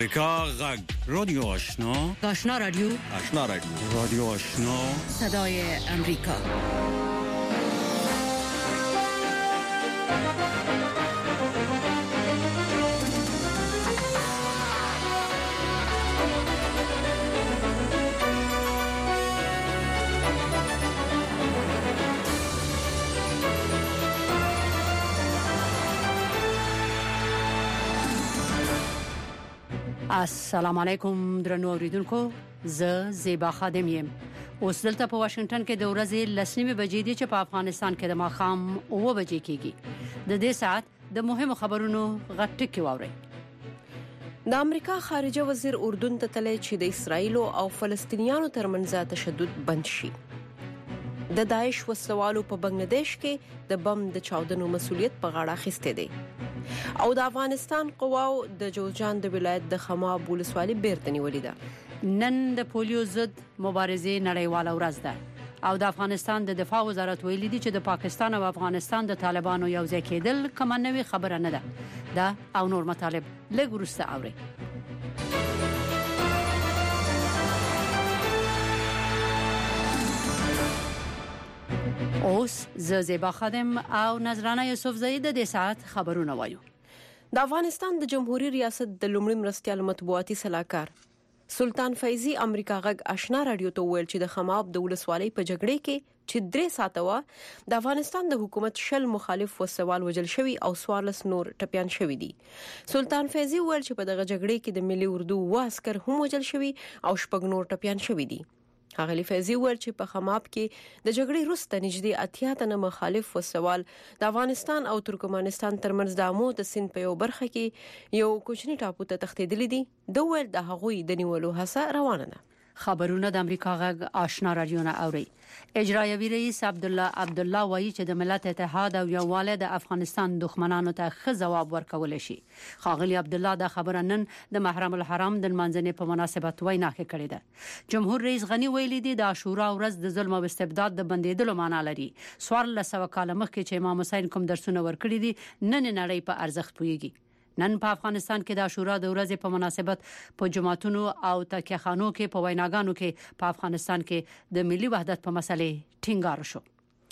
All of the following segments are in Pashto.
امریکا غږ رادیو آشنا رادیو رادیو آشنا صدای امریکا. السلام علیکم درنو اوریدونکو، زه زیبا خادم یم. اوس دلته په واشنگټن کې د ورځې 10 بجې دي چې په افغانستان کې د ماښام 9 بجې کېږي. د دې ساعت د مهمو خبرونو غټ کې واوري. د امریکا خارجه وزیر اردن ته تللی چې د اسرایل او فلسطینیانو ترمنځ تشدد بند شي. د داعش وسلوالو په بنگلاديش کې د بم د چاودنو مسؤلیت په غاړه اخیسته دي. او د افغانستان قواو د جوزجان د ولایت د خماب ولسوالۍ بیرته نیولې ده. نن د پولیو ضد مبارزې نړیواله ورځ ده او د افغانستان د دفاع وزارت ویلي دی چې د پاکستان او افغانستان د طالبانو یو ځای کېدل کومه نوې خبره نه ده. دا او نور مطالب لږ وروسته اوري. اوس زیبا خادم او نظرانه یوسفزئی د دې ساعت خبرونه وایو. د افغانستان د جمهوریت ریاست د لومړي مرستیال مطبوعاتي صلاحکار سلطان فیضی امریکا غږ آشنا رادیو ته ویل چې د خماب د ولسوالۍ په جګړې کې چې 3 ساعته و د افغانستان د حکومت شل مخالف وسوال وجل شوی او 14 نور ټپيان شوی دي. سلطان فیضی ویل چې په دغه جګړې کې د ملي اردو واسکر هم وجل شوی او 6 نور ټپيان شوی دي. هغه فیضی ویل چې په خماب کې د جګړې وروسته نږدې 80 تنه مخالف وسوال د افغانستان او ترکمنستان ترمنځ د امو د سیند په یو برخه کې یو کوچنی ټاپو ته تښتیدل دي. د ویل د هغوی د نیولو هڅه روانه ده. خبرونه د امریکا غږ آشنا رادیو نه اوري. اجرایوي رئیس عبدالله وایي چې د ملت اتحاد او یووالی د افغانستان دښمنانو ته ښه ځواب ورکول شي. ښاغلي عبدالله دا خبره نن د محرم الحرام د منځنۍ په مناسبت وینا کړې ده. جمهور رئیس غنی ویلي دی د عاشورا ورځ د ظلم او استبداد د بندیدلو معنی لري. 1400 کال مخکې چې امام حسین کوم درسونه ورکړي دي نن نړۍ په ارزښت پوهیږي. نن په افغانستان کې د عاشورا د ورځې په مناسبت په جماعتونو او تکیهخانو کې په ویناګانو کې په افغانستان کې د ملي وحدت په مسلې ټینګار شو.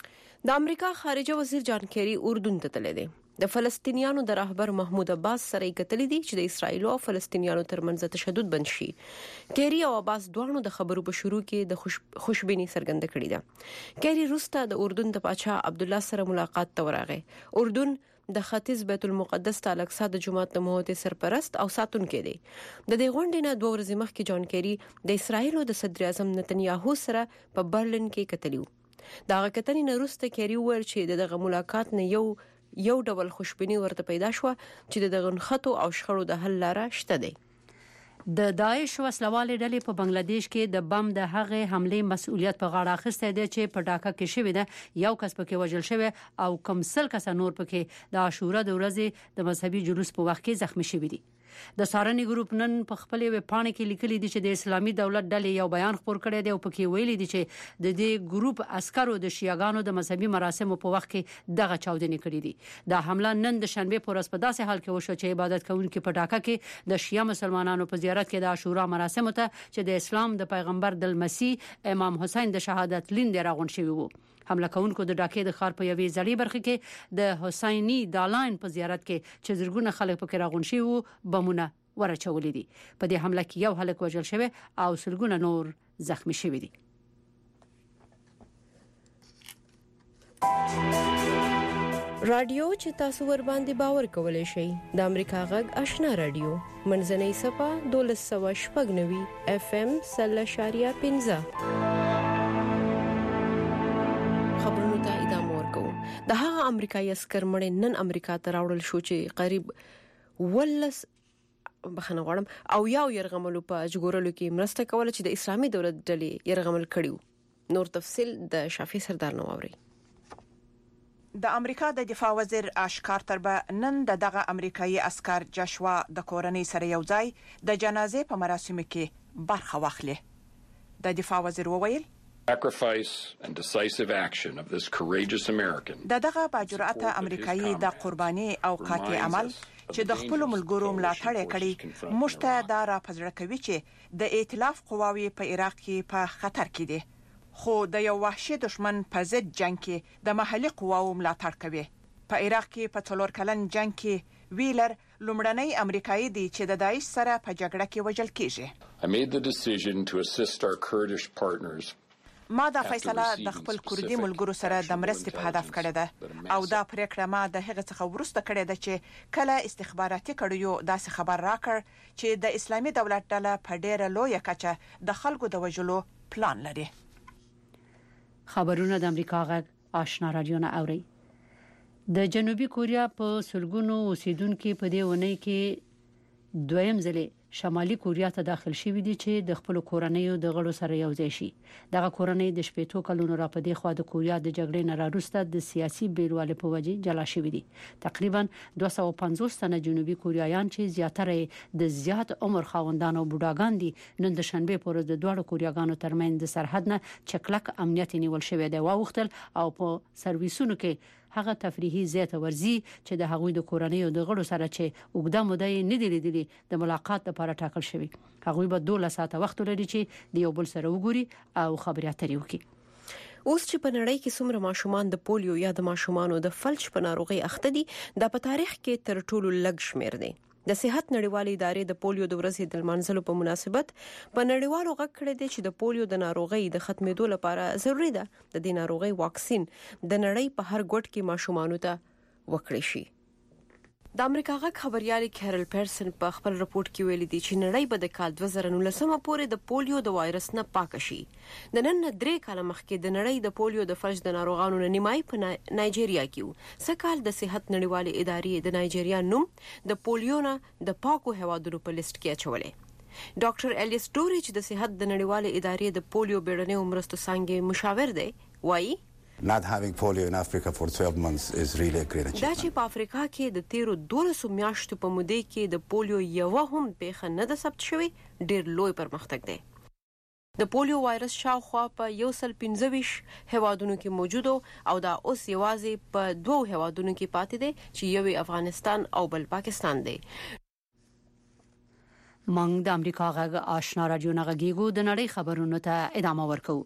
د امریکا خارجه وزیر جان کیری اردن ته تللی دی. د فلسطینیانو د رهبر محمود عباس سره کتلې دي چې د اسرایل او فلسطینیانو ترمنځ تشدد بند شي. کیری او عباس دوه د خبرو په شروع کې د خوشبینی څرګنده کړې ده. کیری روسته د اردن د پاچا عبد الله سره ملاقات ته ورغی. اردن د ختیځ بیت المقدس ته الاقصی د جماعت د موحد سرپرست او ساتونکو دی. د دې غونډې نه 2 ورځې مخکې جان کیری د اسرایل او د صدر اعظم نتنیاهو سره په برلین کې کتلیو. دا غکتنې نه وروسته کیری ویل چې دغه ملاقات نه یو ډول خوشبینی ورته پیدا شو چې دغه خطو او شخړو د حل لاره شته دی. د داعش وسلوال ډلې په بنگلاديش کې د بم د هغه حمله مسؤلیت په غاړه اخیسته دي چې په ډاکا کې شوې ده. یو کس پکې وژل شوی او کم سل کس نور پکې د عاشورا د ورځې د مذهبي جلوس په وخت کې زخمی شوی دي. د سارنی ګروپ نن په خپل ویب پاڼه کې لیکلي دي چې د اسلامي دولت ډلې یو بیان خپور کړی دی او پکې ویلي دي چې د دې ګروپ عسکرو د شیعاګانو د مذهبي مراسمو په وخت کې دغه چاودنې کړې دي. دا حمله نن د شنبه په ورځ په داسې حال کې وشو چې عبادت کوونکي په ډاکا کې د شیعه مسلمانانو په زیارت کې د عاشورا مراسم ته چې د اسلام د پیغمبر د مسیح امام حسین د شهادت لیند راغون شوی وو. حمله کوونکو د ډاکې د ښار په یوې ځړې برخه کې د حسینی دالاین په زیارت کې چې زرګونه خلک پکې راغون شوي وو بمونه ورچولې دي. په دې حمله کې یو هلک وژل شوی او سلګونه نور زخمی شوي دي. رادیو چې تاسو ور باندې باور کولای شئ د امریکا غږ آشنا رادیو منځنۍ صفه 1290 FM 0.15 خبرونو ته ادامه ورکوم. د هغه امریکایي عسكر مړ نن امریکا ته راوړل شو چې قریب ولس بخنه غواړم او یو يرغملو په جګورلو کې مرسته کوله چې د اسلامي دولت ډلې يرغمل کړیو. نور تفصيل د شافي سردار نو اوري. د امریکا د دفاع وزیر آش کارتر به نن دغه امریکایي عسكر جاشوا د کورنۍ سره یو ځای د جنازې په مراسمو کې برخه واخلي. د دفاع وزیر وویل sacrifice and decisive action of this courageous American دغه باجرأت امریکایي د قرباني او قاطع عمل چې د خپل ملګرو ملاتړ کړي موږ ته دا را پزړه کوي چې د ائتلاف قواوی په عراق کې په خطر کې دي خو د یو وحشي دشمن په ضد جنگ کې د محلي قواو ملاتړ کوي په عراق کې په 4 کلن جنگ کې ویلر لومړنی امریکایي دی چې د داعش سره په جګړه کې وژل کیږي. I made the decision to assist our Kurdish partners. ما دا فیصله د خپل کوردي ملګرو سره د مرستې په هدف کړې ده او دا پریکړه ما د هغه څخه وروسته کړې ده چې کله استخباراتي کړیو داسې خبر راکړ چې د اسلامي دولت ډله په ډېره لویه کچه د خلکو د وژلو پلان لري. خبرونه د امریکا غږ آشنا رادیو نه اوري. د جنوبي کوریا په سلګونو اوسیدونکو په دې ونې کې دویم ځل شمالي کوریا ته داخل شوې دي چې د خپل کورنیو د غړو سره یو ځای شي. دغه کورنۍ د شپېتو کلونو را پدې خوا د کوریا د جګړې نه راوروسته د سیاسي بیروالۍ په وجه جلا شوې دي. تقریبا 250 تنه جنوبي کوریایان چې زیاتره د زیات عمر خاوندان او بوډاګان دي نن د شنبه پر ورځ د دوه کوریاګانو ترمنځ د سرحد نه چکلک امنیت نیول شوې دی واوختل او په سرویسونو کې هغه تفریحي زیات ورزي چې د هغوی د کورنیو د غړو سره چې وګړه مده نه دی لیدلې د ملاقات لپاره ټاکل شوی. هغوی به 12 ساعته وخت لري چې د یو بل سره وګوري او خبرې اترې وکړي. اوس چې په نړۍ کې څومره ماشومان د پولیو یا د ماشومانو د فلج په ناروغي اخته دي دا په تاریخ کې تر ټولو لږ شمیر دی. د صحت نړیوالې ادارې د پولیو د ورځې د منځلو په مناسبت په نړیوالو غږ کړی دی چې د پولیو د ناروغي د ختمېدو لپاره ضروری ده د دې ناروغي واکسین د نړۍ په هر ګوټ کې ماشومانو ته وکړي شي. د امریکا غږ خبريال کیرل پیرسن په خپل رپورت کې ویلي دی چې نړۍ به د کال 2019 پورې د پولیو د وایرس نه پاک شي. د نن 3 کال مخکې د نړۍ د پولیو د فلج د ناروغانو نیمای په نایجیریا کې و. سکهال د صحت نړیوالې ادارې د نایجیریا نوم د پولیو نه د پاکو هوادونو په لیست کې اچولې. ډاکټر الیس ډوري چې د صحت د نړیوالې ادارې د پولیو بیړنۍ مرستو څنګه مشاور دی وایي Not having polio in Africa for 12 months is really a great achievement. دا چې په افریقا کې د 13 میاشتو په موده کې د پولیو یو هم پیښه نه ده ثبت شوې ډېر لوی پرمختګ دی. د پولیو وایرس شاوخوا په 115 هوادونو کې موجود او دا اوس یوازې په 2 هوادونو کې پاتې دي چې یو افغانستان او بل پاکستان دی. موږ د امریکا غږ آشنا رادیو نه غږیږو د نړۍ خبرونو ته ادامه ورکوو.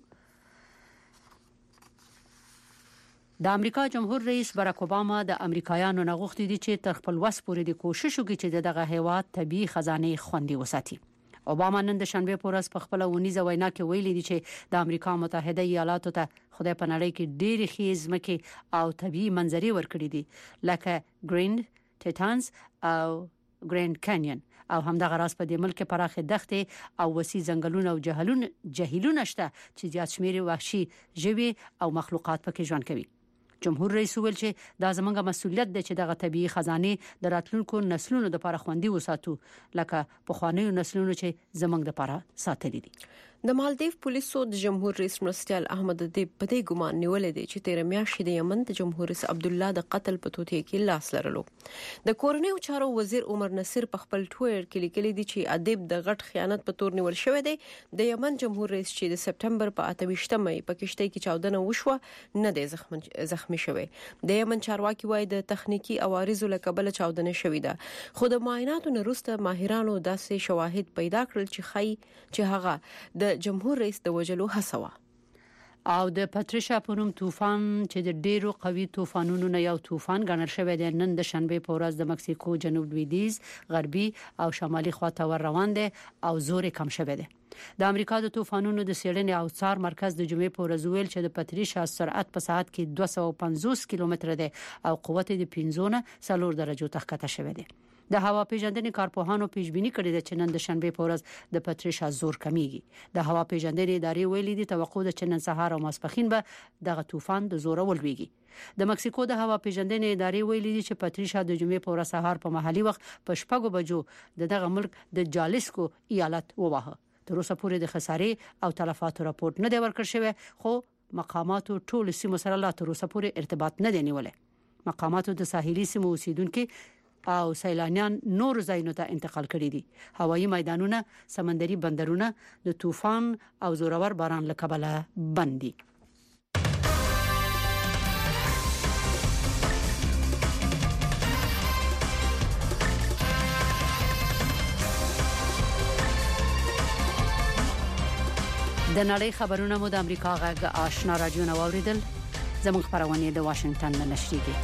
د امریکا جمهور رئیس باراک اوباما د امریکایانو نه غوښتي دي چې تر خپل وس پورې د کوشش وکړي چې دغه هیواد طبي خزانه خوندي وساتي. اوباما نن د شنبه په ورځ په خپل ونیزه وینا کې ویلي دي چې د امریکا متحده ایالاتو ته خدای په نړۍ کې ډېری خیزمکه او طبي منظرې ورکړي دي لکه ګریند ټیټانز او ګریند کانیون او همدغه راس په دې ملک پراخه دښتې او وسیع ځنګلونه او جهیلونه شته چې زیات شمیر وحشي ژوي او مخلوقات پکې ژوند کوي. جمهور رئیس ویل چې دا زموږه مسؤلیت ده چې دغه طبيعي خزانه د راتلونکو نسلونو لپاره خوندي وساتو لکه په خوانیو نسلونو چې زموږ لپاره ساتلي دي. د مالدیو پولیسو د جمهور رئیس مرستیال احمد دیب په دې ګمان نیولې دي چې 13 میاشتې د یمن د جمهور رئیس عبد الله د قتل په توطئه کې لاس لرلو. د کورنیو چارو وزیر عمر نصیر په خپل ټوئیټر کې لیکلي دي چې ادیب د غټ خیانت په تور نیول شوی دی. د یمن جمهور رئیس چې د سپټمبر په 28 مې په کشته کې چاودنه وشوه نه دی زخمی شوی. د یمن چارواکي وایي د تخنیکی عوارضو له کبله چاودنه شوې ده خو د معایناتو نه وروسته ماهرانو داسې شواهد پیدا کړل چې هغه د جمهور رئیس د وجلو هڅه او د پاتریشا پونم طوفان چې د ډیرو قوي طوفانونو نه یو طوفان ګڼل شوی دی نن د شنبه په ورځ د مکسیکو جنوب لویدیز غربي او شمالي خواته ور روان دی او زور کم شوی دی. د امریکا د طوفانونو د سیړنې او څار مرکز د جمعې په ورځ ویل چې د پاتریشا سرعت په ساعت کې 250 کیلومتر دی او قوت د 15 درجو ته ښکته شوی دی. د هوا پیژندنې کارپوهانو پیشبینی کړې ده چې نن د شنبه په ورځ د پاتریشا زور کمیږي. د هوا پیژندنې ادارې ویلي دي توقع ده چې نن سهار او ماسپخین به دغه طوفان د زور ولويږي. د مکسیکو د هوا پیژندنې ادارې ویلي دي چې پاتریشا د جمعې په ورځ سهار په محلي وخت په 6 بجو دغه ملک د جالیسکو ایالت وواهه. تر اوسه پورې د خسارې او تلفاتو راپورټ نه دی ورکړ شوی خو مقاماتو ټول سیمو سره لا تر اوسه پورې ارتباط نه دی نیولې. مقاماتو د ساحلي سیمو اوسیدونکو او سیلانیان نور ځایونو ته انتقال کړي دي. هوایي میدانونه سمندري بندرونه د طوفان او زورور باران له کبله بند دي. د نړۍ خبرونه مو د امریکا غږ آشنا رادیو نو اوریدل. زموږ خبرونه د واشنگټن نه نشریږي.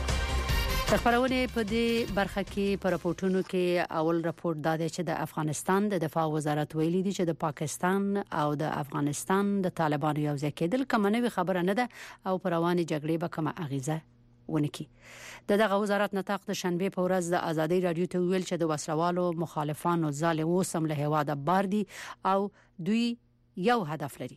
خبرونه په دې برخه کې پر راپورټونو کې اول راپورټ دا دی چې د افغانستان د دفاع وزارت ویلي دی چې د پاکستان او د افغانستان د طالبانو یو ځای کېدل کوم نوې خبره نه ده او پر رواني جګړې به کومه اغیزه ونکي. دغه وزارت نطاق د شنبه په ورځ د ازادي رادیو ته ویل چې د وسلوالو مخالفانو ظالمو سم له هواده بار دي او دوی یو هدف لري.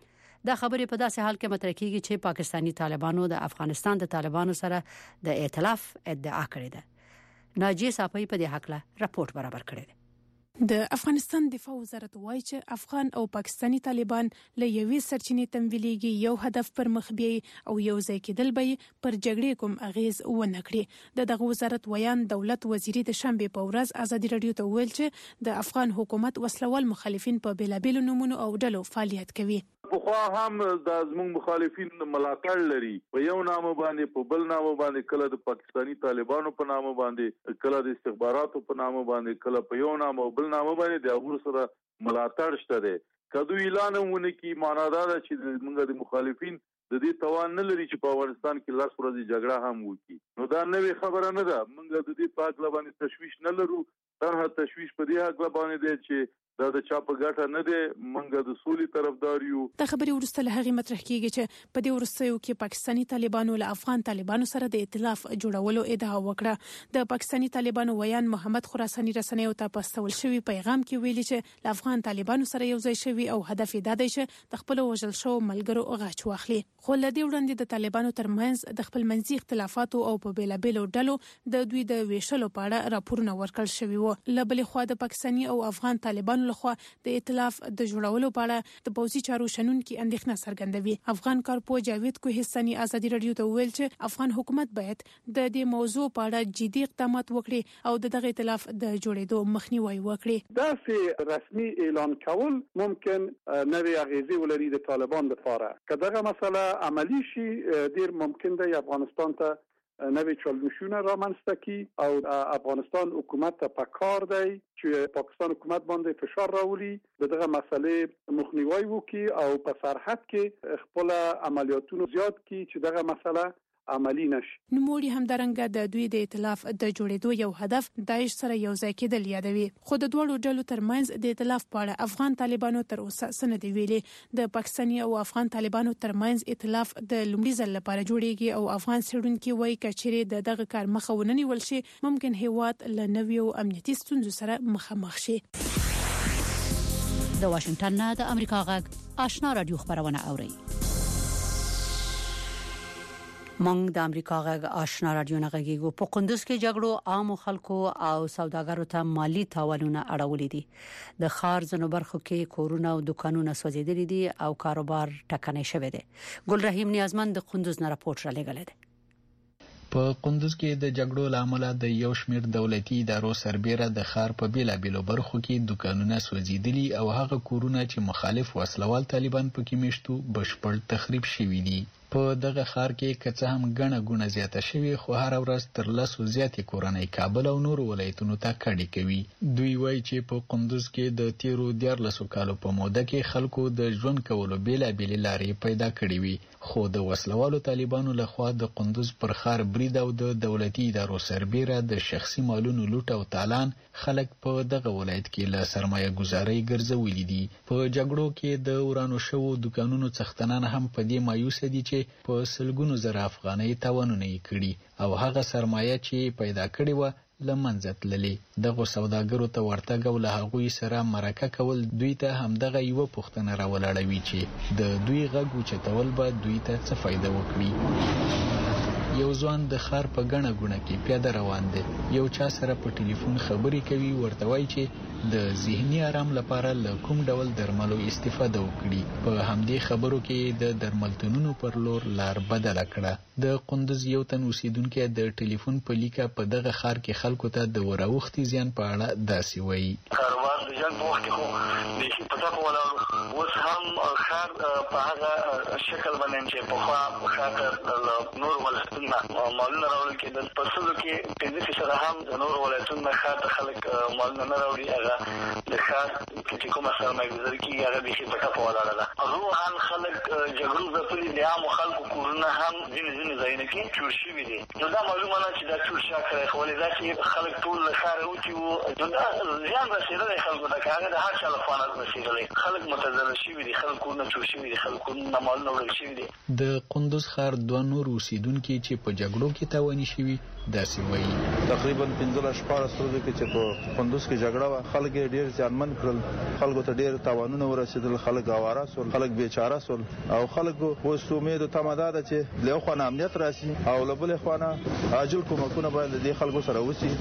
دا خبره په داسې حال کې مطرح کیږي چې پاکستانی طالبانو د افغانستان د طالبانو سره د ائتلاف ادعا کړې ده. ناجیه صافی په دې حق له راپورټ برابر کړی دی. د افغانستان دفاع وزارت وایي چې افغان او پاکستانی طالبان له یوې سرچینې تمویلېږي، یو هدف پر مخ بیاي او یو ځای کېدل به پر جګړې کوم اغیز ونه کړي. دغه وزارت ویان دولت وزیری د شنبه په ورځ ازادي رادیو ته ویل چې د افغان حکومت وسلوال مخالفین په بیلابېلو نومونو او ډلو فعالیت کوي. خو هم د زموږ مخالفین ملاتړ لري، په یو نام باندې په بل نام باندې، کله د پاکستانی طالبانو په نام باندې، کله د استخباراتو په نام باندې، کله په یو نام او بل نام باندې د هغه سره ملاتړ شته دي. کدو اعلانونه کی معنا دا چې موږ د مخالفین د دې توان نه لري چې په افغانستان کې لاس ورځي جګړه هم وکړي. نو دا نوې خبره نه ده. موږ د دې په اړه باندې تشویش نه لرو. تر تشویش په دې اړه باندې دی چې دا د چا په ګټه نه دی. موږ د سولې طرفدار یو. د خبري ورسته له هغه مطرح کیږي چې په دې ورسېو کې پاکستانی طالبانو له افغان طالبانو سره د ائتلاف جوړولو ادعا وکړه. د پاکستانی طالبانو ویان محمد خراسانی رسنیو ته پاستول شوی پیغام کې ویلي چې له افغان طالبانو سره یو ځای شوی او هدف یې دا دی چې د خپل وژل شو ملګرو غاښ واخلي. خو لدی وړاندې د طالبانو ترمنځ د خپل منځي اختلافاتو او په بیلابېلو ډلو د دوی د ویشلو په اړه راپورونه ورکړل شوی وو. لبلې خوا د پاکستانی او افغان طالبانو لخوا د ائتلاف د جوړولو په اړه د پوځي چارو شنونکو اندېښنه څرګندوي. افغان کارپو جاوید کوهستاني ازادي رادیو ته ویل چې افغان حکومت باید د دې موضوع په اړه جدي اقدامات وکړي او دغه ائتلاف د جوړېدو مخنیوي وکړي. دا چې رسمي اعلان کول ممکن نوې اغیزې ولري د طالبان لپاره. کله مسله عملی شي ډیر ممکن دی افغانستان ته نوې چالشونه رامنځته کی او افغانستان حکومت ته پکار دی چې پاکستان حکومت باندې فشار راولي، دغه مسلې مخنیوي وکړي او په سرحد کې خپل عملیاتونه زیات کړي چې دغه مسله عملی نشي. نوموړي همدارنګه د دوی د ائتلاف د جوړېدو یو هدف داعش سره یو ځای کېدل یادوي. خو د دوړو ډلو ترمنځ د ائتلاف په اړه افغان طالبانو تر اوسه سند ویلي. د پاکستاني او افغان طالبانو ترمنځ ائتلاف د لومړي ځل لپاره جوړیږي او افغان څېړونکي وایي کچېرې دغه کار مخه ونیول شي ممکن هیواد له نویو امنیتي ستونزو سره مخامخ شي. د واشنگټن نه د امریکا غږ آشنا رادیو خبرونه اوري. مونږ د امریکا غږ آشنا رادیو نه غږیږو. په قندوز کې جګړو عام خلکو او سوداګرو ته مالی تاوانونه اړولې دي. د ښار ځینو برخو کې کورونه او دکانونه سوځېدلي دي او کاروبار ټکنی شوی دی. ګل رحیم نیازمند د قندوز نه راپورټ را لګلې ده. په قندوز کې د جګړو لامل د یو شمېر دولتي ادارو سربېره د ښار په بیلابېلو برخو کې دکانونه سوځېدلي او هغه کورونه چې مخالف وسلوال طالبان پکې میشتو بشپړ تخریب شوي دي. په دغه ښار کې که څه هم ګڼه ګوڼه زیاته شوې خو هر ورځ تر 10 زیاتې کورنۍ کابل او نورو ولایتونو ته کډې کوي. دوی وایي چې په قندوز کې د تیرو 14 کالو په موده کې خلکو د ژوند کولو بیلابېلې لارې پیدا کړې وي، خو د وسلوالو طالبانو لخوا د قندوز پر ښار برید او د دولتي ادارو سربېره د شخصي مالونو لوټ او تالان خلک په دغه ولایت کې له سرمایه ګزارۍ ګرځولي دي. په جګړو کې د ورانو شوو دکانونو څښتنان هم په دې مایوسه دي چې په سلګونو زره افغانۍ تاوانونه یې کړي او هغه سرمایه چې پیدا کړې وه له منځه تللې. دغو سوداګرو ته ورتګ او له هغوی سره مرکه کول دوی ته همدغه یوه پوښتنه راولاړوي چې د دوی غږ اوچتول به دوی ته څه فایده وکړي. یو ځوان د ښار په ګڼه ګوڼه کې پیاده روان دی. یو چا سره په ټلیفون خبرې کوي، ورته وایي چې د ذهني آرام لپاره له کوم ډول درملو استفاده وکړي. په همدې خبرو کې د درملتونونو پر لور لار بدله کړه. د قندوز یو تن اوسیدونکی د ټلیفون په لیکه په دغه ښار کې خلکو ته د وراوښتي زیان په اړه داسې وایي. کاروبار د جنگ په وخت کې خو د شي په تاسو ولاړو اوس هم خار په هغه شکل باندې چې په خوا خاطر نور ولایتونه مالونه راوړل کېدل په څلو کې 50% هم نور ولایتونه خاطر خلک مالونه نه راوړي هغه د خاص چې کومه سرمایه‌ګذاري کېږي هغه د شي په تاسو ولاړه ده روحان خلک جګړو ځپلي د عام خلکو کورونه هم ځینې ځایونه کې جوړ شوي دي نو دا معلومه نه چې دا ټول شاکره خولې دا چې خلک ټول له ښاره وتي وو دا زیان رسېدلی خلکو ته که هغه د هر چا لخوا نه رسېدلی خلک متضرر شوي دي خلک کورونه جوړ شوي دي خلک کورونه مالونه وړل شوي دي د قندوز ښار 2 نور اوسیدونکي چې په جګړو کې تاواني شوي داسې وایي تقریبا 15-14 ورځې کې چې په قندوز کې جګړه وه خلک ډېر زیانمن کړل خلکو ته ډېر تاوانونه ورسېدل خلک اواره سول خلک بیچاره سول او خلکو اوس امید او تمه ده چې له یو خوا نه امنیت راشي او له بلې خوا نه عاجل کومکونه باید د خلکو سره وشي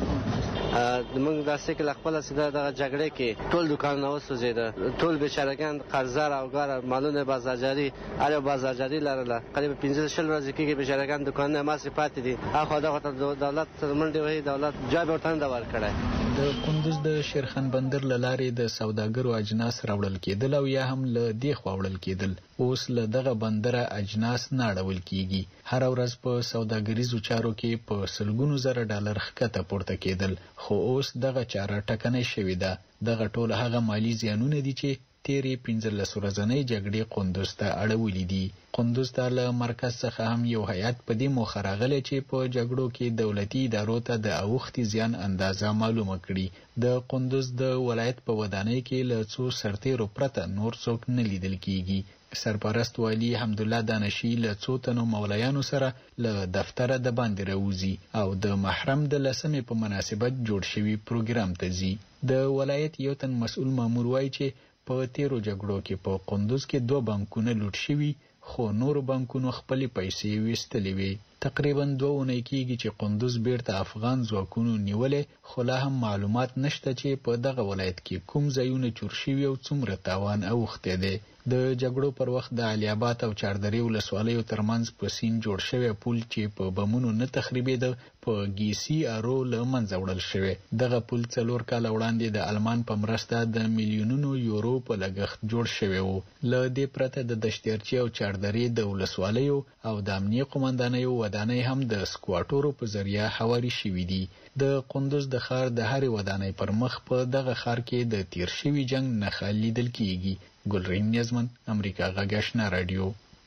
موږ داسې کې خپل سره د جګړې کې ټول دکانونه وسوځېده ټول بیچارهګان قرضدار او ګار مالونه بازارجاري اړ بازارجاري لرله قریب 15-20 ورځې کې بیچارهګان دکانونه ماسه پاتې دي اخو دغه دولت منډي وي دولت جواب ورته نه ورکړي د قندوز د شیرخان بندر لارې د سوداګرو اجناس راوړل کېدل او یا هم له دې خوا وړل کېدل اوس له دغه بندره اجناس نه اړول کیږي هر ورځ په سوداګریزو چارو کې په سلګونو زره ډالر ښکته پورته کېدل خو اوس دغه چاره ټکنۍ شوې ده دغه ټول هغه مالی زیانونه دي چې تیرې 15 ورځنۍ جګړې قندوز ته اړولې دي قندوز ته له مرکز څخه هم یو هیات په دې موخه راغلی چې په جګړو کې دولتي ادارو ته د اوښتي زیان اندازه معلومه کړي د قندوز د ولایت په ودانۍ کې له څو سرتیرو پرته نور څوک نه لیدل کیږي سرپرست والی حمدالله دانشي له څو تنو مولایانو سره له دفتره د باندې راوځي او د محرم د لسمې په مناسبت جوړ شوي پروګرام ته ځي د ولایت یو تن مسؤل مامور وایي چې په تیرو جګړو کې په قندوز کې 2 بانکونه لوټ شوي خو نور بانکونو خپلې پیسې ویستلې وي تقریبا 2 اونۍ کېږي چې قندوز بیرته افغان ځواکونو نیولې خو لا هم معلومات نشته چې په دغه ولایت کې کوم ځایونه چور شوي او څومره تاوان اوښتی دی د جګړو پر وخت د علي آباد او چاردرې ولسوالیو ترمنځ په سیند جوړ شوی پل چې په بمونو نه تخریبېده په ګیسي ارو له منځه وړل شوی دغه پل 4 کاله وړاندې د المان په مرسته د میلیونونو یورو په لګښت جوړ شوی و له دې پرته د دشتیرچې او چاردرې د ولسوالیو او د امنیه قومندانیو ودانۍ هم د سکواټورو په ذریعه هواري شوي دي د قندوز د ښار د هرې ودانۍ پر مخ په دغه ښار کې د تیر شوي جنگ نښه لیدل کیږي ګلرین نیازمن امریکا غږ آشنا رادیو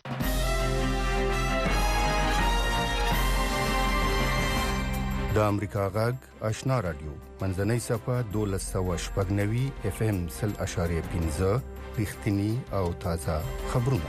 د امریکا غږ آشنا رادیو منځنۍ صفه 1290 FM 0.15 رښتینی او تازه خبرونه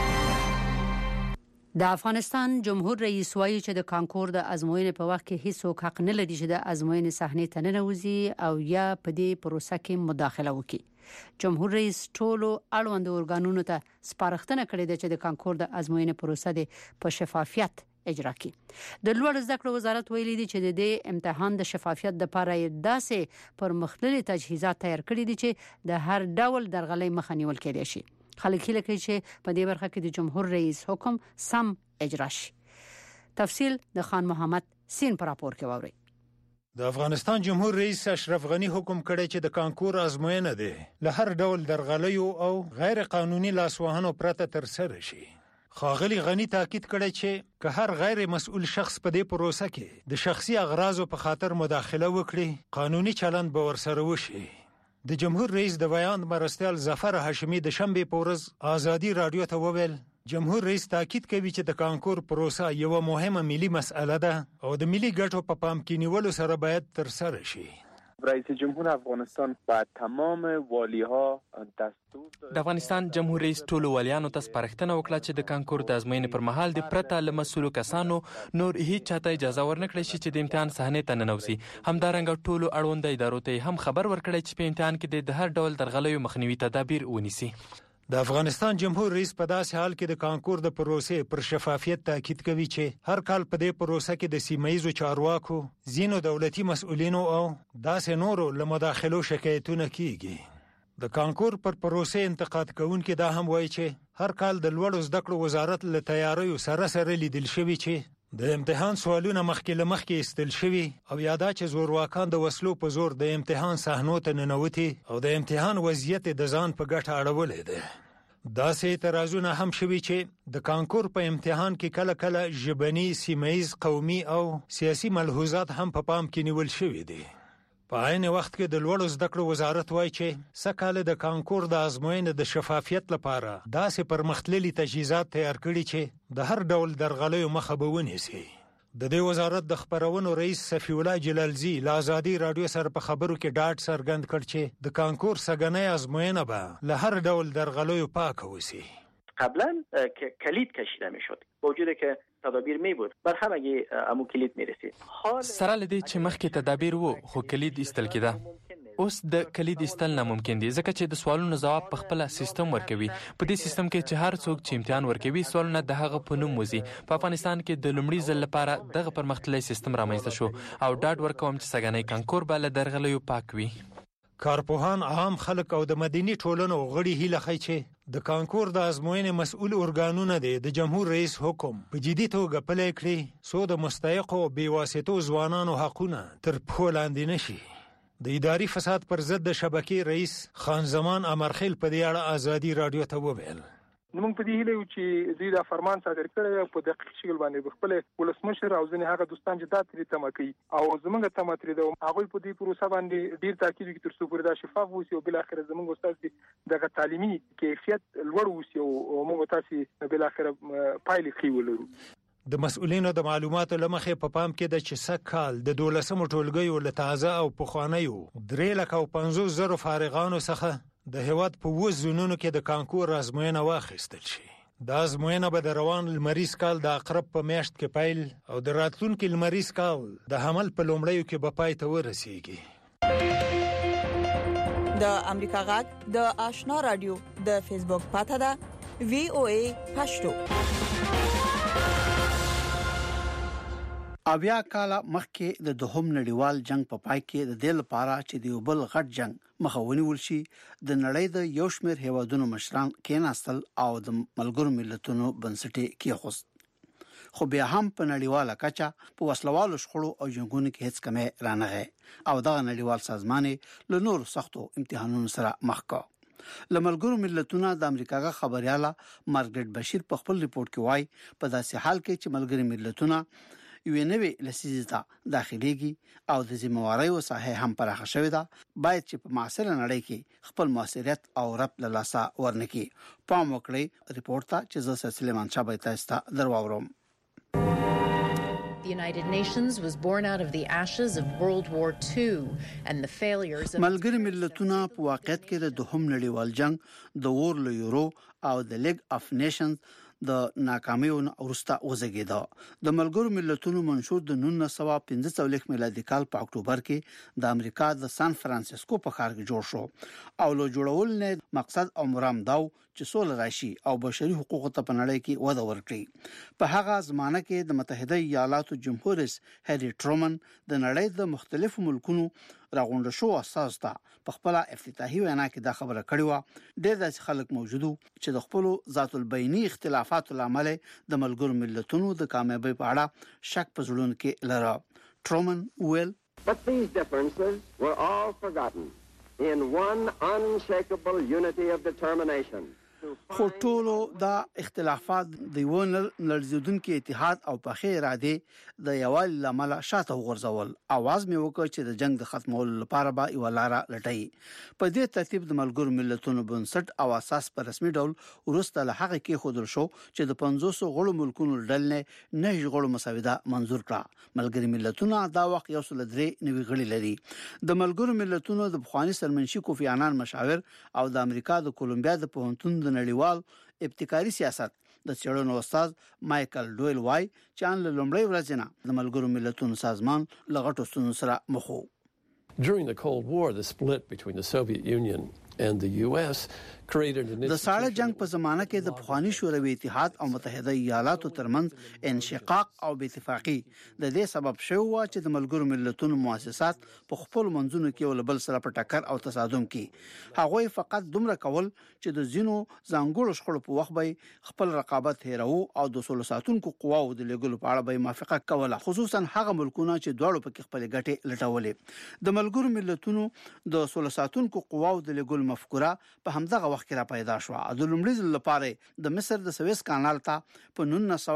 د افغانستان جمهور رئیس وایي چې د کانکور د ازموینې په وخت کې هیڅ حق نه لري چې د ازموینې صحنې ته ننوځي او یا په دې پروسه کې مداخله وکړي جمهور رئیس ټولو اړوند اورګانونو ته سپارښتنه کړې ده چې د کانکور د ازموینې پروسه په شفافیت اجرا کړي د لوړ زده کړو وزارت ویلي دی چې د دې امتحان د شفافیت لپاره داسې پرمختللي تجهیزات تیار کړي دي چې د هر ډول درغلۍ مخه نیول کېدای شي خلک هیله کوي چې په دې برخه کې د جمهور رئیس حکم سم اجرا شي تفصیل د خان محمد سین پر راپور کې واوري د افغانستان جمهور رئیس اشرف غنی حکم کړی چې د کانکور ازموینه ده له هر ډول درغلیو او غیر قانوني لاسوهنو پرته ترسره شي خاغلی غنی تاکید کړی چې که هر غیر مسؤل شخص په دې پروسه کې د شخصي اغراضو په خاطر مداخله وکړي قانوني چلند به ورسره وشي د جمهور رئیس د بیان مرستیال ظفر هاشمی د شنبه په ورځ آزادي رادیو ته وویل جمهور رئیس تاکید کوي چې د کانکور پروسه یو مهمه ملي مسأله ده او د ملي ګټو په پام کې نیولو سره باید ترسره شي رئیس جمهور افغانستان با تمام والیها دستور د افغانستان جمهور رئیس ټولو والیانو ته سپارښتنه وکړه چې د کانکور د ازموینې پر مهال د پرته له مسؤلو کسانو نور هیڅ چاته اجازه ورنکړي شي چې د امتحان صحنې ته ننوځي همدارنګه ټولو اړوند ادارو ته هم خبر ورکړي چې په امتحان کې د هر ډول درغلیو مخنیوي تدابیر ونیسي د افغانستان جمهور رئیس په داسې حال کې د کانکور د پروسې پر شفافیت تاکید کوي چې هر کال په دې پروسه کې د سیمه‌ایزو چارواکو ځینو دولتي مسؤلینو او داسې نورو له مداخلو شکایتونه کیږي د کانکور پر پروسې انتقاد کوونکي دا هم وایي چې هر کال د لوړو زده کړو وزارت له تیاریو سره لیدل شوی چې د امتحان سوالونه مخکې استل شوي او یادا چې زورواکان د وسلو په زور د امتحان صحنو ته ننوتي او د امتحان وضعیت د ځان په ګټه اړولې ده. داسې اعتراضونه هم شوي چې د کانکور په امتحان کې کله کله ژبني، سیمه‌یز، قومي او سیاسي ملحوظات هم په پام کې نیول شوي دي. په عین وخت کې د لوړو زده کړو وزارت وایي چې سکهاله د کانکور د ازموینې د شفافیت لپاره داسې پرمختللي تجهیزات تیار کړي چې د هر ډول درغلیو مخه به ونیسي. د دې وزارت د خبرونو رئیس صفی الله جلالزی له آزادي رادیو سره په خبرو کې ډاډ څرګند کړ چې د کانکور سګنۍ ازموینه به له هر ډول درغلیو پاک وسی. قبلا کلید کشیده میشد با وجود که تدابیر می بود بر هم اگه امو کلید می رسید. سره لدی چې مخکې تدابیر وو خو کلید ایستل کېده. اوس د کلید ایستل ناممکن دي ځکه چې د سوالونو جواب په خپل سیستم ورکوي. په دې سیستم کې چې هر څوک چې امتحان ورکوي سوالونه د هغه په نوم وځي. په افغانستان کې د لومړي ځل لپاره دغه پرمختللی سیستم رامنځته شو او ډاډ ورکوم چې سګنۍ کانکور به له درغلیو پاک وي. کارپوهان، عام خلک او د مدني ټولنو غړي هیله کوي چې د کانکور د ازموینې مسؤل ارګانونه د جمهور رئیس حکم په جدي توګه پلي کړي څو د مستحقو بېواسطو ځوانانو حقونه تر پښو لاندې نشي. د اداري فساد پر ضد د شبکې رئیس خان زمان امرخیل په دې اړه آزادي رادیو ته وویل. موږ په دې هیله یو چې دوی دا فرمان صادر کړی او په دقیق شکل باندې خپل ولسمشر او ځینې هغه دوستان چې دا ترې تمه کوي او زموږ تمه ترې ده هغوی په دې پروسه باندې ډیر تاکید وکړي تر څو پورې دا شفاف ووسي او بالاخره زموږ استاد دغه تعلیمي کیفیت لوړ ووسي او موږ تاسو بالاخره پایلې ښې ولرو. د مسؤلینو د معلوماتو لمخې په پام کې د چې سکهال د 12 ټولګیو له تازه او پخوانیو 350,000 فارغانو څخه د هیواد په 2 زونونو کې د کانکور ازموینه واخیستل شي. د ازموینه به د روان لمریز کال د اقرب په میاشت کې پیل او د راتلونکي لمریز کال د حمل په لومړیو کې به پای ته ورسیږي. د امریکا غږ د آشنا رادیو د فیسبوک پاڼه ده VOA پښتو. اویا کال مخکې د دوهم نړیوال جنگ په پای کې د دې لپاره چې د یو بل غټ جنگ مخاوني ولشي د نړۍ د یو شمېر هیوادونو مشران کېناستل او د ملګرو ملتونو بنسټ کېښوست. خو بیا هم په نړیواله کچه په وسلوالو شخړو او جنگونو کې هیڅ کمی رانغی او دغه نړیوال سازمان له نور سختو امتحانونو سره مخ کا. لملګرو ملتونو د امریکا غا خبرياله مارګریټ بشیر په خپل ریپورت کې وایي په داسې حال کې چې ملګرو ملتونو یو نوې لسیزه ته داخليږي او د ذمہواری وسایه هم پراخه شوې ده باید چې په معاصره نړۍ کې خپل موثریت او رب له لاسه ورنکي. پام وکړئ ریپورت ته چې زه سلیمان شاه تاسو ته درواورم. The United Nations was born out of the ashes of World War II and the failures of ملګری ملتونه په واقعیت کې د دوهم نړیوال جنگ د وور له یورو او د لیګ اف نیشنز د ناکامیونو ورسته وزګیدا. د ملګرو ملتونو منشور د 1945 میلادي کال په اکتوبر کې د امریکا د سان فرانسیسکو په ښار کې جوړ شو او له جوړول نه مقصد او مرام داو چې سول راشي او بشري حقوقو ته په نړۍ کې وده ورکړي. په هغه زمانه کې د متحده ایالاتو جمهور رئیس هری ټرومن د نړۍ د مختلفو ملکونو راغونډ شو اساس ته په خپل افتتاحي وینا کې دا خبره کړې و. ډېر داسې خلک موجودو چې د خپل ذات البینی اختلافاتو لامل د ملګرو ملتونو د کامیابی په اړه شک په ځلون کې لرا. ټرومن ویل But these differences were all forgotten in one unshakable unity of determination. خو ټولو دا اختلافات د یو نړیدونکو اتحاد او په اراده د یوال لامل شاته وغورځول. اواز مې وکړ چې د جنگ د ختمولو لپاره به یو لار لټي. په دې ترتیب د ملګرو ملتونو بنسټ او اساس په رسمي ډول ورسته له هغه کې خودل شو چې د 500 غړو ملکونو ډلنه نه غړو مساوده منزور کړه. ملګری ملتونه دا وخت یو سل درې نوي غړي لري. د ملګرو ملتونو د بخوانی سرمنشي کوفی عنان مشاور او د امریکا د کولمبیا د پوهنتون د نړیوال ابتکاري سیاست د څېړنو استاد مایکل ډویل وای چې ان لومړی ورځ نه د ملګرو ملتونو سازمان لغټو ستونزو سره مخ وو. During the Cold War, the split between the Soviet Union and the US created an د ساړه جنگ په زمانه کې د افغاني شوروي اتحاد او متحده ایالاتو ترمنځ انشقاق او بې اتفاقي د دې سبب شو چې د ملګرو ملتونو مؤسسات په خپل منځونو کې ول بل سره په ټکر او تصادم کې هغه فقط دومره کول چې د زینو ځانګړو شخړو په وخت به خپل رقابت هیرو او د سولو ساتونکو قواو د لګلو په اړه به موافقه کوله خصوصا هغه ملکونه چې دواړو په خپل ګټې لټولې د ملګرو ملتونو د سولو ساتونکو قواو د لګل مفکوره په همدغه وخت کې را پیدا شو د لومړي ځل لپاره د مصر د سويس کانال ته په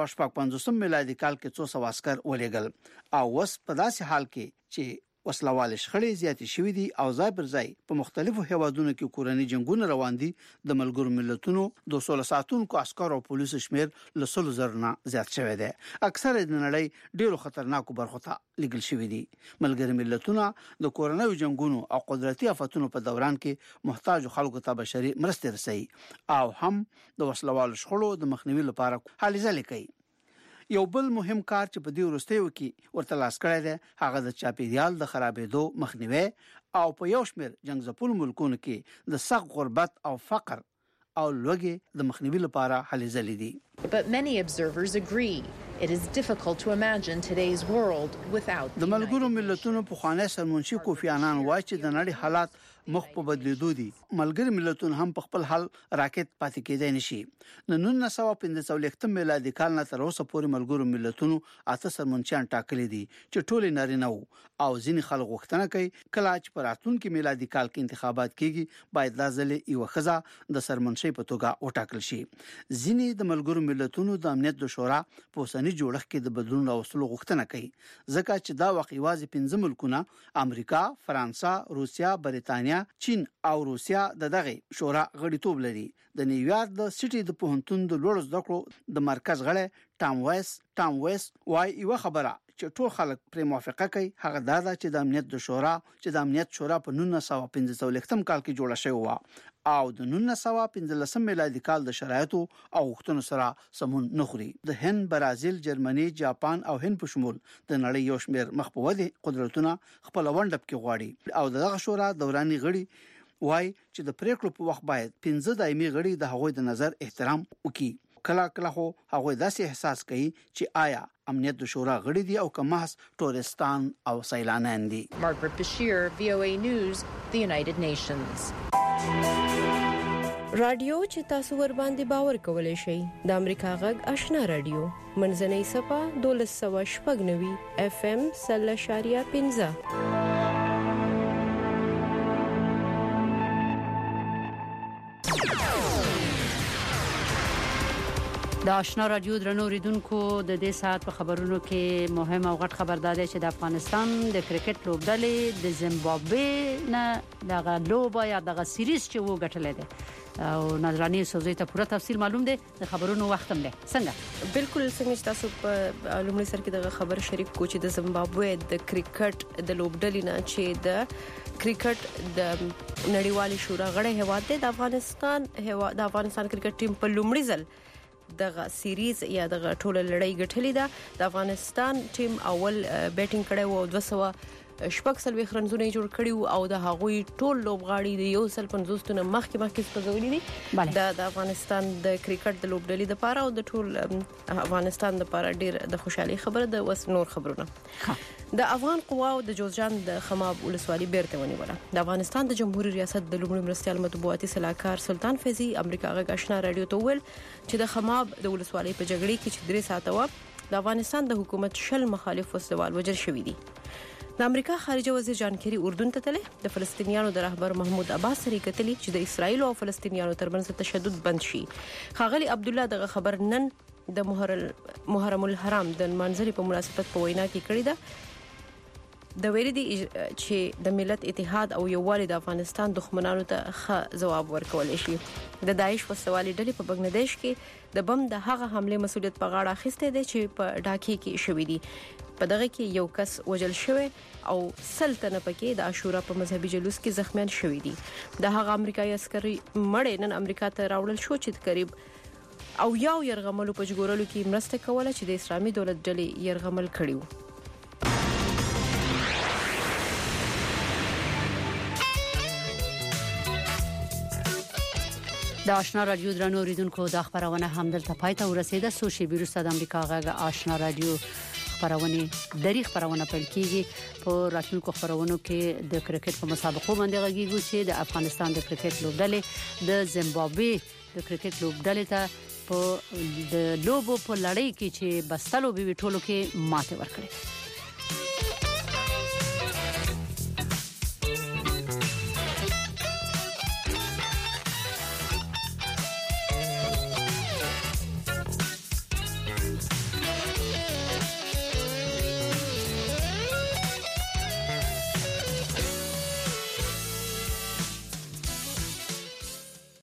1955 میلادي کال کې 200 عسكر ولېګل او وس په داسې حال کې چې وسلواله شخړې زیاتې شوې دي او ځای پر ځای په مختلفو هیوادونو کې کورنۍ جنگونه روان دي د ملګرو ملتونو د سولو ساتونکو عسكر او پولیسو شمیر له 100,000 نه زیات شوی دی اکثره د نړۍ ډیرو خطرناکو برخو ته لګل شوی دي ملګرو ملتونو د کورنۍ جنگونو او قدرتي آفتونو په دوران کې محتاج خلکو ته بشري مرسته رسي او هم د وسلواله شخړو د مخنیوي لپاره هلې ځلې کوي یو بل مهم کار چې په دې وروستیو کې ورته لاس کړی دی هغه د چاپیریال د خرابېدو مخنیوي او په یو شمېر جنگ ځپلو ملکونو کې د سخت غربت او فقر او لوږې د مخنیوي لپاره هلې ځلې دي. But many observers agree it is difficult to imagine today's world without د ملګرو ملتونو په خانه سرمنشي کوفی عنان وایي چې د نړۍ حالات مخ په بدلیدو دي ملګری ملتونه هم په خپل حال راکټ پاتې کېدای نشي نن 1945 میلادي کال نه تر اوسه پورې ملګرو ملتونو اته سرمنشيان ټاکلي دي چې ټول نارینه او ځینې خلک غوښتنه کوي کله چې په راتلونکي میلادي کال کې انتخابات کیږي باید د ځلې یو خزه د سرمنشي په توګه وټاکل شي ځینې د ملګرو ملتونو د امنیت د شورا په اوسنی جوړښت کې د بدلون راوستلو غوښتنه کوي ځکه چې دا واقعي 15 ملکونه امریکا فرانسه روسیا بریتانیا چین او روسیا دغه شورا غړیتوب لري د نیویارک د سټي د پوهنتون د لوړ زده کړو د مرکز غړی ټام ویست وايي یو خبره چې ټول خلک پر موافقه کوي هغه دا چې د امنیت شورا په 1945 کال کې جوړه شوې و او د 1915 میلادي کال د شرایطو او غوښتنو سره سمون نخوري د هند برازیل جرمني جاپان او هند په شمول د نړۍ یو شمېر مخ په ودی قدرتونه خپل ونډه کې غواړي او دغه شورا دوراني غړي وای چې د پریکړو په وخت باید 15 دایمي غړي د هغوی د نظر احترام وکړي کله خو هغه داسې احساس کوي چې آیا امنیت د شورا غړي دي او که محض ټورستان او سیلانیان دي. Margaret Bashir, VOA News, the United Nations. رادیو چې تاسو ور باندې باور کولای شئ د امریکا غږ آشنا رادیو منځنۍ صفه 1290 FM 0.15 د آشنا رادیو درنو ریدونکو د دې ساعت په خبرونو کې مهم او غټ خبر ده چې د افغانستان د کرکټ لوبډلې د زیمبابوې نه دغه لوبه یا دغه سیریز چې وو ګټلې ده او نظراني سوزي ته پوره تفصیل معلوم ده د خبرونو وخت هم ده څنګه بالکل څنګه تاسو په لومړي سر کې دغه خبر شریک کو چې د زیمبابوې د کرکټ د لوبډلې نه چې د کرکټ د نړیوالې شورا غړی هیواد دی د افغانستان کرکټ ټیم په لومړي ځل دغه سیریز یا دغه ټوله لړۍ ګټلې ده د افغانستان ټیم اول بیټینګ کړي وو 200 رنزونه جوړ کړي او د هغوی ټول لوبغاړي د 150 نه مخکې سپځولې دي د افغانستان د کرکټ د لوبډلې لپاره او د ټول افغانستان لپاره ډیر د خوشحالي خبره ده وس نور خبرونه د افغان قواو د جوزجان د خماب ولسوالۍ بیرته ونیوله د افغانستان د جمهوریت ریاست د لومړي مرستيال مطبوعاتي صلاحکار سلطان فیضی امریکا غږ آشنا رادیو ته ویل چې د خماب د ولسوالۍ په جګړې کې چې 3 ساعته و د افغانستان د حکومت شل مخالف وسلوال وژل شوی دي د امریکا خارجه وزیر جان کیری اردن ته تللی د فلسطینیانو د رهبر محمود عباس سره کتلی چې د اسرایل او فلسطینیانو ترمنځ تشدد بند شي خاغلی عبد الله دغه خبر نن د محرم الحرام د منځري په مناسبت په وینا کې کړی ده د ویلي دي چې د ملت اتحاد او یووالي د افغانستان دښمنانو ته ښه ځواب ورکول شي د داعش وسوالي ډلې په بنگلاديش کې د بم د هغه حمله مسؤلیت په غاړه اخیسته دي چې په ډاکي کې شوې دي په دغه کې یو کس وژل شوی او سلطنه پکې د عاشورا په مذهبي جلوس کې زخمیان شوی دي د هغه امریکایي عسکري مړ نن امریکا ته راوړل شو چې قریب او یو يرغملو په جوړولو کې مرسته کوله چې د اسلامي دولت ډلې يرغمل کړیو د آشنا رادیو درنو اوریدونکو د خبرونه همدلته پاتې ورسیده. سوشي بیروسه د امریکا غږ آشنا رادیو خبرونه دری خبرونه پیل کیږي. په راتلونکو خبرونو کې د کرکټ په مسابقو باندې غږیږي چې د افغانستان د کرکټ لوبډلې د زیمبابوې د کرکټ لوبډلې ته په د لوبو په لړۍ کې چې بستلو به ټولو کې ماته ورکړي.